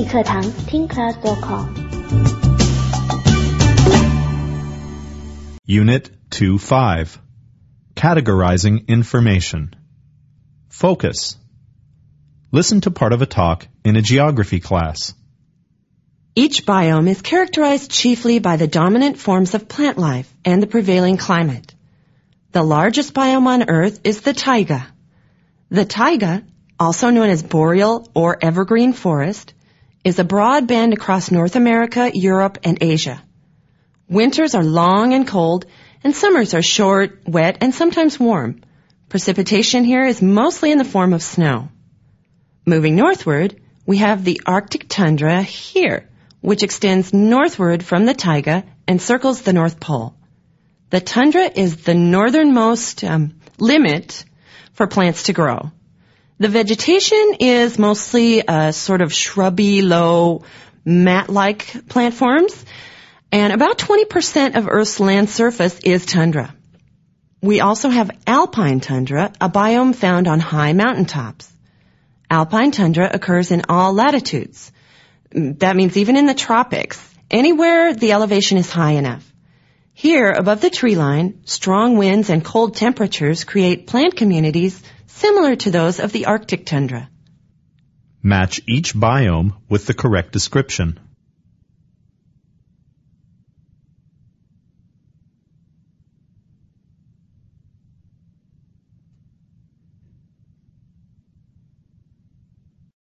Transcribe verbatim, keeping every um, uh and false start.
理课堂听 class dot com Unit two five Categorizing Information Focus Listen to part of a talk in a geography class. Each biome is characterized chiefly by the dominant forms of plant life and the prevailing climate. The largest biome on Earth is the taiga. The taiga, also known as boreal or evergreen forest, is a broad band across North America, Europe, and Asia. Winters are long and cold, and summers are short, wet, and sometimes warm. Precipitation here is mostly in the form of snow. Moving northward, we have the Arctic tundra here, which extends northward from the taiga and circles the North Pole. The tundra is the northernmost um, limit for plants to grow. The vegetation is mostly a sort of shrubby, low, mat-like plant forms, and about twenty percent of Earth's land surface is tundra. We also have alpine tundra, a biome found on high mountaintops. Alpine tundra occurs in all latitudes. That means even in the tropics, anywhere the elevation is high enough. Here, above the tree line, strong winds and cold temperatures create plant communities similar to those of the Arctic tundra. Match each biome with the correct description.